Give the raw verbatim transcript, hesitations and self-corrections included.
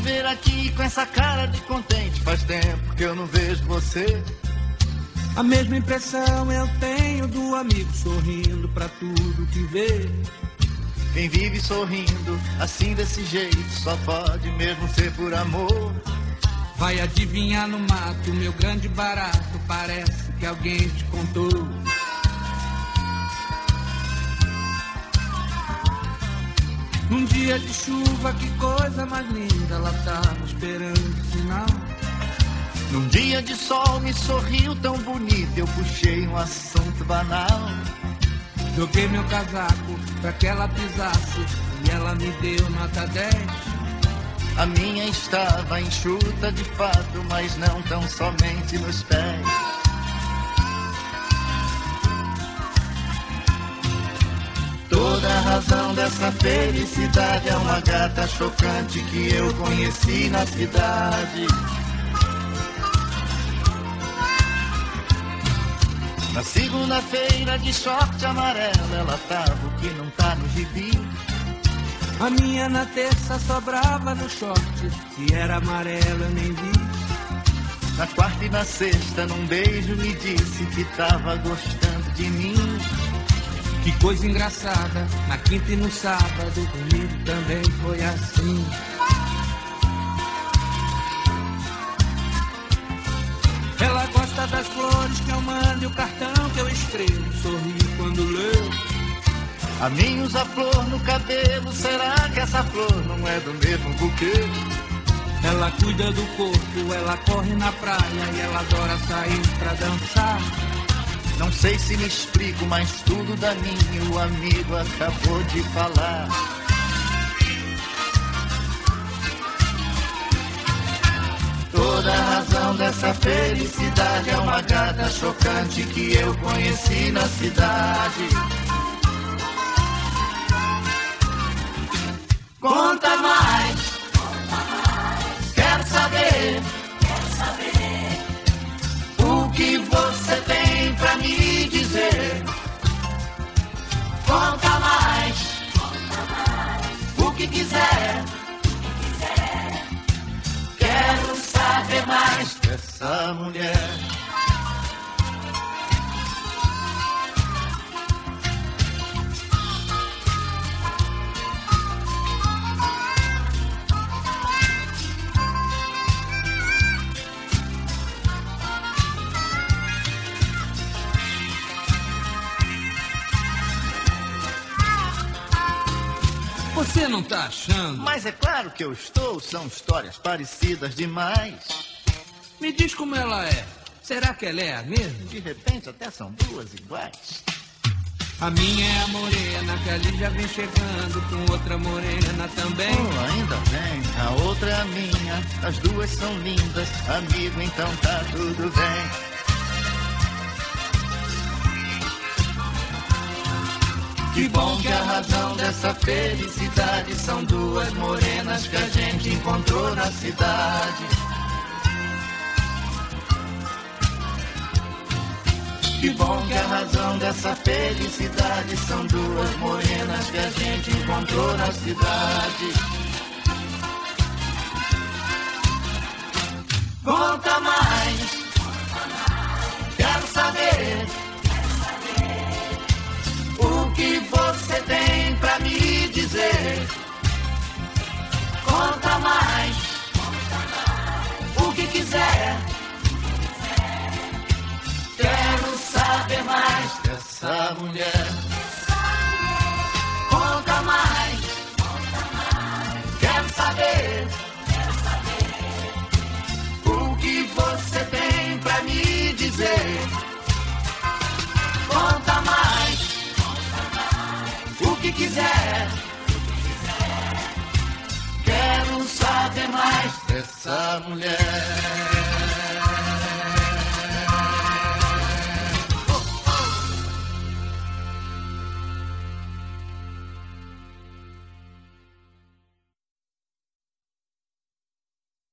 ver aqui com essa cara de contente? Faz tempo que eu não vejo você. A mesma impressão eu tenho do amigo sorrindo pra tudo que vê. Quem vive sorrindo assim desse jeito só pode mesmo ser por amor. Vai adivinhar no mato, meu grande barato, parece que alguém te contou. Num dia de chuva, que coisa mais linda, ela tava esperando o sinal. Num dia de sol me sorriu tão bonito, eu puxei um assunto banal. Joguei meu casaco pra que ela pisasse e ela me deu nota dez. A minha estava enxuta de fato, mas não tão somente nos pés. Toda a razão dessa felicidade é uma gata chocante que eu conheci na cidade. Na segunda-feira de short amarelo, ela tava o que não tá no gibi. A minha na terça sobrava no short, se era amarelo eu nem vi. Na quarta e na sexta, num beijo me disse que tava gostando de mim. Que coisa engraçada, na quinta e no sábado comigo também foi assim. Ela gosta das flores que eu mando e o cartão que eu escrevo, sorri quando leio. A mim usa flor no cabelo, será que essa flor não é do mesmo buquê? Ela cuida do corpo, ela corre na praia e ela adora sair pra dançar. Não sei se me explico, mas tudo da mim o amigo acabou de falar. Toda a razão dessa felicidade é uma gata chocante que eu conheci na cidade. Conta mais, conta mais. Quero saber, quero saber o que você tem pra me dizer. Conta mais, conta mais. O que quiser, o que quiser. Quero saber mais dessa mulher. Você não tá achando? Mas é claro que eu estou, são histórias parecidas demais. Me diz como ela é. Será que ela é a mesma? De repente até são duas iguais. A minha é a morena, que ali já vem chegando com outra morena também. Oh, ainda bem, a outra é a minha, as duas são lindas, amigo, então tá tudo bem. Que bom que a razão dessa felicidade são duas morenas que a gente encontrou na cidade. Que bom que a razão dessa felicidade são duas morenas que a gente encontrou na cidade. Conta mais, quero saber o que você tem pra me dizer. Conta mais, o que quiser. Quero saber mais dessa mulher. Conta mais, quero saber o que você tem pra me dizer. Conta mais, o que quiser. Quero saber mais dessa mulher.